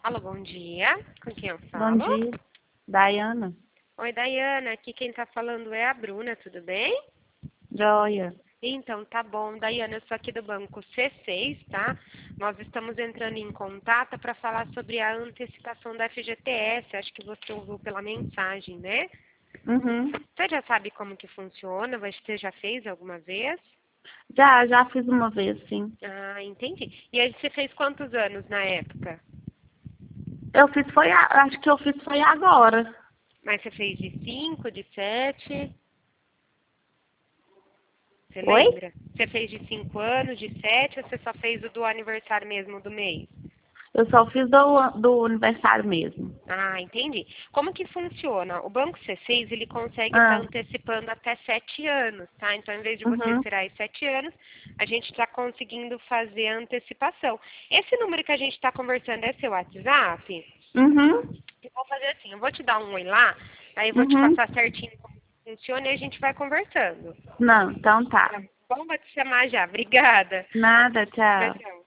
Alô, bom dia. Com quem eu Bom falo? dia, Daiana. Oi, Daiana. Aqui quem tá falando é a Bruna, tudo bem? Joia. Então, tá bom. Daiana, eu sou aqui do banco C6, tá? Nós estamos entrando em contato para falar sobre a antecipação da FGTS. Acho que você ouviu pela mensagem, né? Uhum. Você já sabe como que funciona? Você já fez alguma vez? Já fiz uma vez, sim. Ah, entendi. E aí você fez quantos anos na época? Acho que eu fiz foi agora. Mas você fez de 5, de 7? Você Oi? lembra? Você fez de 5 anos, de 7, ou você só fez o do aniversário mesmo do mês? Eu só fiz do aniversário mesmo. Ah, entendi. Como que funciona? O Banco C6, ele consegue estar Ah, antecipando até 7 anos, tá? Então, em vez de você uhum, esperar aí 7 anos, a gente está conseguindo fazer a antecipação. Esse número que a gente está conversando é seu WhatsApp? uhum, Eu vou fazer assim, eu vou te dar um oi lá, aí eu vou te uhum. passar certinho como funciona e a gente vai conversando. Não, então tá. Tá bom? Vou te chamar já. Obrigada. Nada, Tchau, tchau. tchau.